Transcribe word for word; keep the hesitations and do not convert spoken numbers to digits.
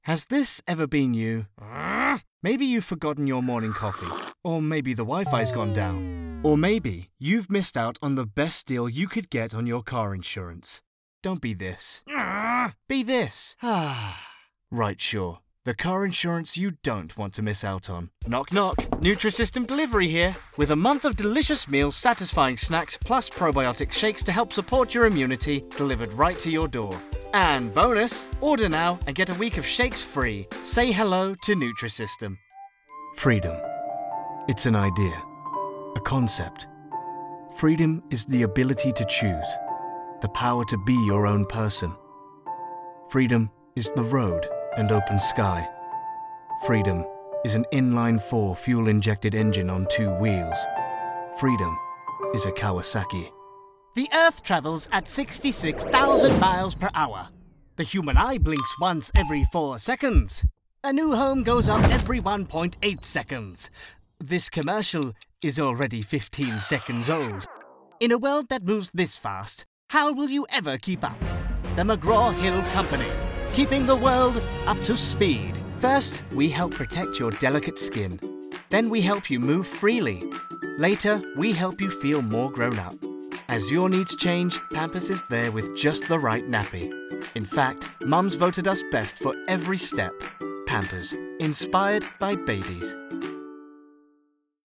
Has this ever been you? Maybe you've forgotten your morning coffee, or maybe the Wi-Fi's gone down, or maybe you've missed out on the best deal you could get on your car insurance. Don't be this. Be this. Right, sure. The car insurance you don't want to miss out on. Knock knock. Nutrisystem Delivery here, with a month of delicious meals, satisfying snacks, plus probiotic shakes to help support your immunity, delivered right to your door. And bonus, order now and get a week of shakes free. Say hello to Nutrisystem. Freedom. It's an idea, a concept. Freedom is the ability to choose, the power to be your own person. Freedom is the road and open sky. Freedom is an inline-four fuel-injected engine on two wheels. Freedom is a Kawasaki. The Earth travels at sixty-six thousand miles per hour. The human eye blinks once every four seconds. A new home goes up every one point eight seconds. This commercial is already fifteen seconds old. In a world that moves this fast, how will you ever keep up? The McGraw-Hill Company, keeping the world up to speed. First, we help protect your delicate skin. Then we help you move freely. Later, we help you feel more grown up. As your needs change, Pampers is there with just the right nappy. In fact, Mums voted us best for every step. Pampers, inspired by babies.